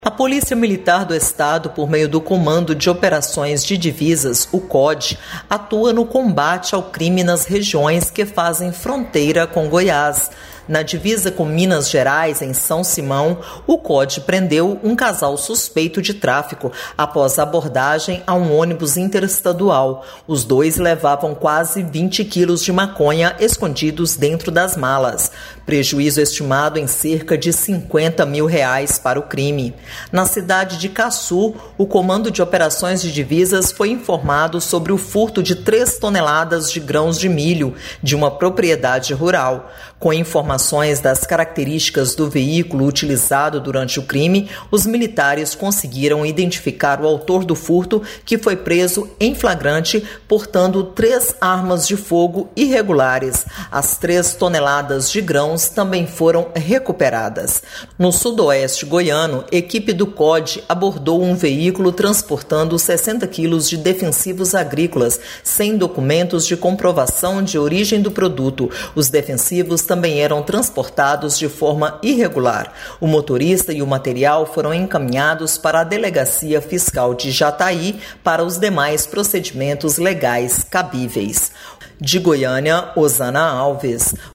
A Polícia Militar do Estado, por meio do Comando de Operações de Divisas, o COD, atua no combate ao crime nas regiões que fazem fronteira com Goiás. Na divisa com Minas Gerais, em São Simão, o COD prendeu um casal suspeito de tráfico após abordagem a um ônibus interestadual. Os dois levavam quase 20 quilos de maconha escondidos dentro das malas. Prejuízo estimado em cerca de R$50 mil para o crime. Na cidade de Caçu, o Comando de Operações de Divisas foi informado sobre o furto de 3 toneladas de grãos de milho de uma propriedade rural. Com informações das características do veículo utilizado durante o crime, os militares conseguiram identificar o autor do furto, que foi preso em flagrante portando 3 armas de fogo irregulares. As 3 toneladas de grãos também foram recuperadas. No sudoeste goiano, equipe do COD abordou um veículo transportando 60 quilos de defensivos agrícolas, sem documentos de comprovação de origem do produto. Os defensivos também eram transportados de forma irregular. O motorista e o material foram encaminhados para a Delegacia Fiscal de Jataí para os demais procedimentos legais cabíveis. De Goiânia, Osana Alves.